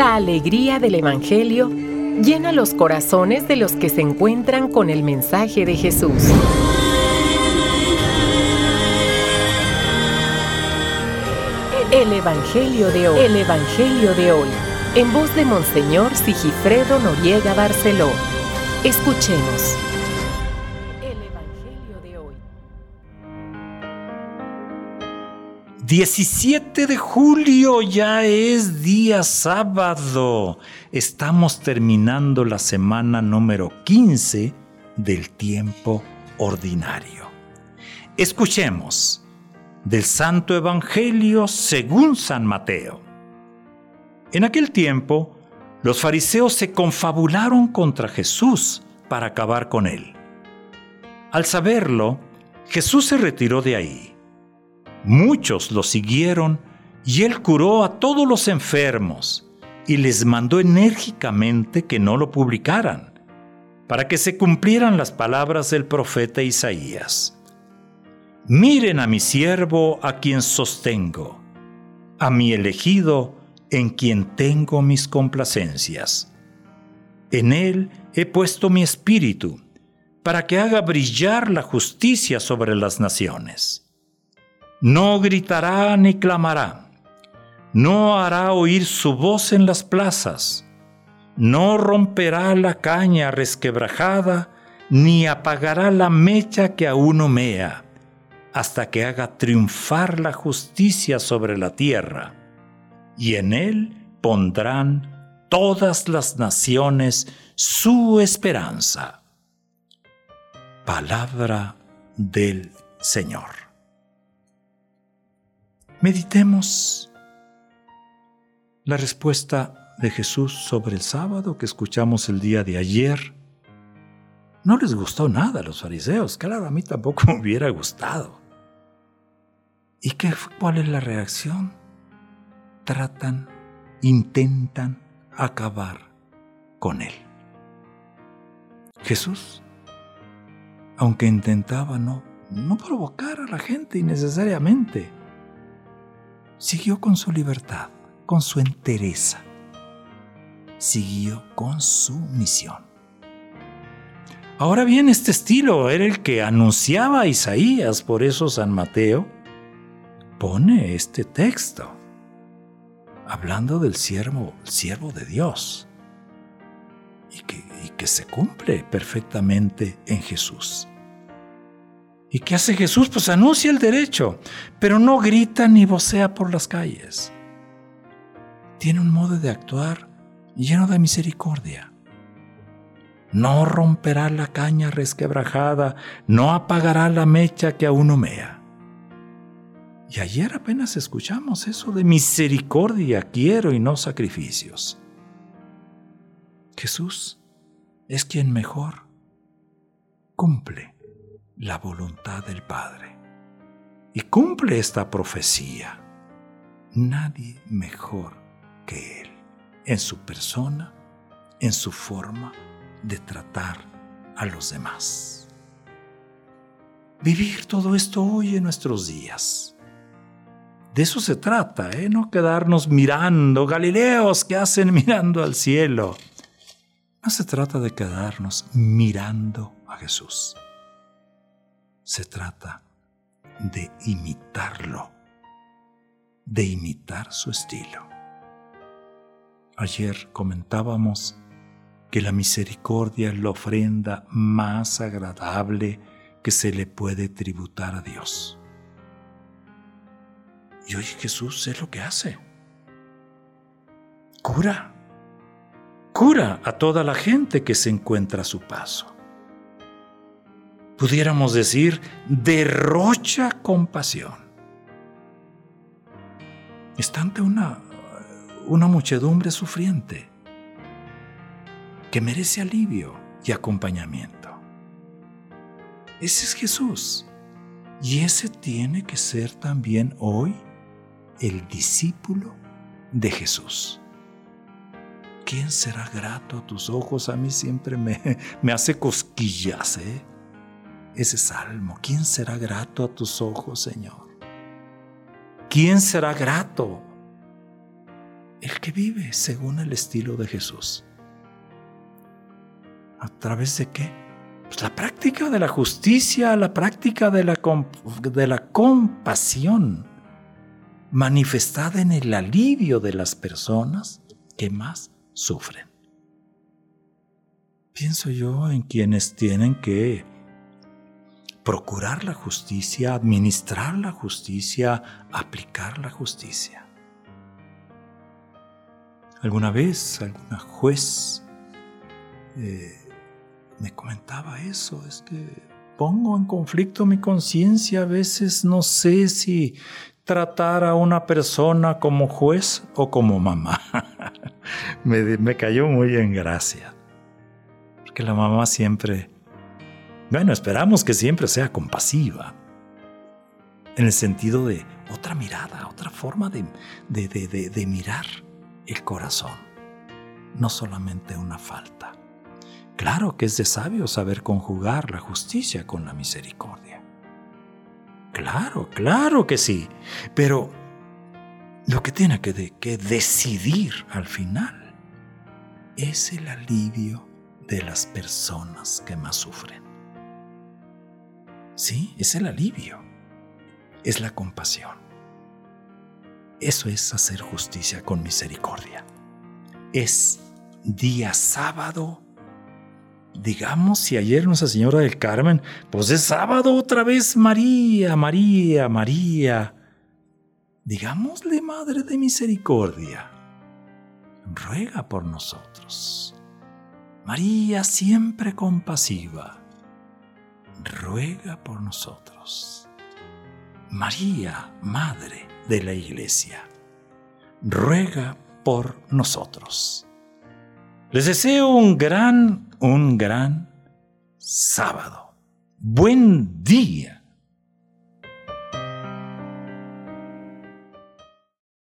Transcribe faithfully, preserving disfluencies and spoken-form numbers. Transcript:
La alegría del Evangelio llena los corazones de los que se encuentran con el mensaje de Jesús. El Evangelio de hoy. El Evangelio de hoy. En voz de Monseñor Sigifredo Noriega Barceló. Escuchemos. El Evangelio de hoy. diecisiete de julio, ya es día sábado. Estamos terminando la semana número quince del tiempo ordinario. Escuchemos del Santo Evangelio según San Mateo. En aquel tiempo, los fariseos se confabularon contra Jesús para acabar con él. Al saberlo, Jesús se retiró de ahí. Muchos lo siguieron y él curó a todos los enfermos y les mandó enérgicamente que no lo publicaran, para que se cumplieran las palabras del profeta Isaías. Miren a mi siervo a quien sostengo, a mi elegido en quien tengo mis complacencias. En él he puesto mi espíritu, para que haga brillar la justicia sobre las naciones. No gritará ni clamará, no hará oír su voz en las plazas, no romperá la caña resquebrajada, ni apagará la mecha que aún humea, hasta que haga triunfar la justicia sobre la tierra, y en él pondrán todas las naciones su esperanza. Palabra del Señor. Meditemos la respuesta de Jesús sobre el sábado que escuchamos el día de ayer. No les gustó nada a los fariseos, claro, a mí tampoco me hubiera gustado. ¿Y qué, cuál es la reacción? Tratan, intentan acabar con él. Jesús, aunque intentaba no, no provocar a la gente innecesariamente, siguió con su libertad, con su entereza, siguió con su misión. Ahora bien, este estilo era el que anunciaba a Isaías, por eso San Mateo pone este texto, hablando del siervo, el siervo de Dios, y que, y que se cumple perfectamente en Jesús. ¿Y qué hace Jesús? Pues anuncia el derecho, pero no grita ni vocea por las calles. Tiene un modo de actuar lleno de misericordia. No romperá la caña resquebrajada, no apagará la mecha que aún humea. Y ayer apenas escuchamos eso de misericordia quiero y no sacrificios. Jesús es quien mejor cumple la voluntad del Padre y cumple esta profecía. Nadie mejor que Él, en su persona, en su forma de tratar a los demás. Vivir todo esto hoy en nuestros días. De eso se trata, ¿eh? No quedarnos mirando, Galileos que hacen mirando al cielo. No se trata de quedarnos mirando a Jesús. Se trata de imitarlo, de imitar su estilo. Ayer comentábamos que la misericordia es la ofrenda más agradable que se le puede tributar a Dios. Y hoy Jesús es lo que hace. Cura. Cura a toda la gente que se encuentra a su paso. Pudiéramos decir, derrocha compasión. Está ante una, una muchedumbre sufriente que merece alivio y acompañamiento. Ese es Jesús. Y ese tiene que ser también hoy el discípulo de Jesús. ¿Quién será grato a tus ojos? A mí siempre me, me hace cosquillas, ¿eh? Ese salmo. ¿Quién será grato a tus ojos, Señor? ¿Quién será grato el que vive según el estilo de Jesús. ¿A través de qué? Pues la práctica de la justicia, la práctica de la, comp- de la compasión, manifestada en el alivio de las personas que más sufren. Pienso yo en quienes tienen que procurar la justicia, administrar la justicia, aplicar la justicia. Alguna vez, alguna juez eh, me comentaba eso, es que pongo en conflicto mi conciencia, a veces no sé si tratar a una persona como juez o como mamá. me, me cayó muy en gracia, porque la mamá siempre, bueno, esperamos que siempre sea compasiva, en el sentido de otra mirada, otra forma de, de, de, de, de mirar el corazón, no solamente una falta. Claro que es de sabio saber conjugar la justicia con la misericordia. Claro, claro que sí. Pero lo que tiene que, de, que decidir al final es el alivio de las personas que más sufren. Sí, es el alivio. Es la compasión. Eso es hacer justicia con misericordia. Es día sábado. Digamos, si ayer Nuestra Señora del Carmen, pues es sábado otra vez, María, María, María. Digámosle, Madre de Misericordia, ruega por nosotros. María, siempre compasiva, ruega por nosotros. María, Madre de la Iglesia, ruega por nosotros. Les deseo un gran, un gran sábado. Buen día.